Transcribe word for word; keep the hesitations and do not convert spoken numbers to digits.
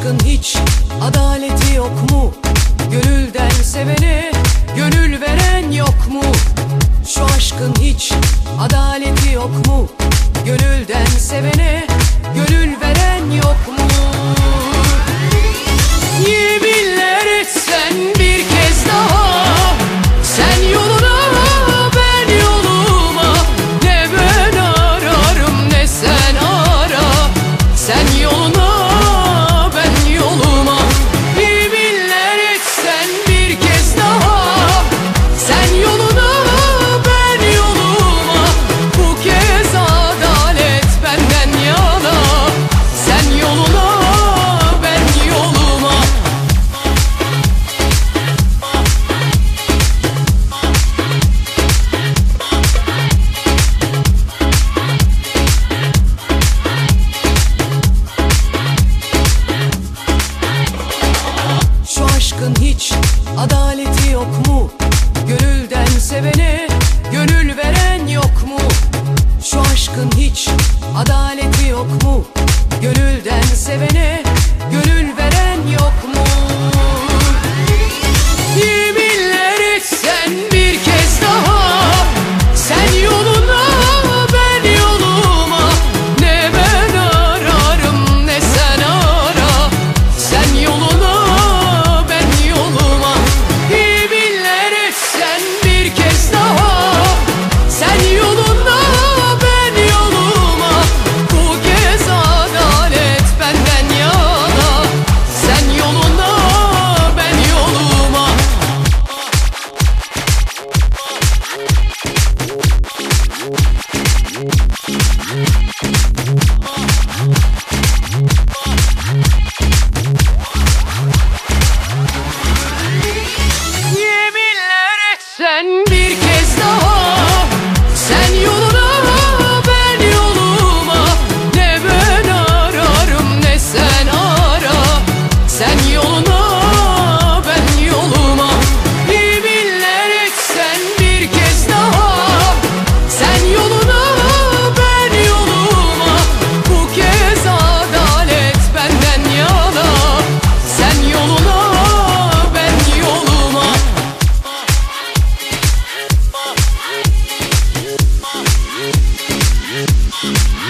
aşkın hiç adaleti yok mu? Gönülden sevene gönül veren yok mu? Şu aşkın hiç adaleti yok mu? Gönülden sevene gönül veren yok mu? Yeminler etsen bir kez daha, sen yoluna ben yoluma, ne ben ararım ne sen ara. Sen yoluna ben yoluma, yeminler etsen bir kez daha, sen yoluna ben yoluma, bu kez adalet benden yana. Sen yoluna ben yoluma. Şu aşkın hiç adaleti yok mu? Gönülden sevene gönül veren yok mu? Şu aşkın hiç adaleti yok mu? Gönülden sevene gönül veren yok mu? Yeminler etsen bir kez daha, sen yoluna ben yoluma, ne ben ararım ne sen ara. Sen yoluna ben yoluma, yeminler etsen bir kez daha, sen yoluna ben yoluma, bu kez adalet benden yana. Sen yoluna ben yoluma. Yeminler etsen bir kez daha, sen yoluna ben yoluma, ne ben ararım ne sen ara. Sen yoluna ben yoluma, yeminler etsen bir kez daha, sen yoluna ben yoluma, bu kez adalet benden yana. Sen yoluna ben yoluma. Yeah.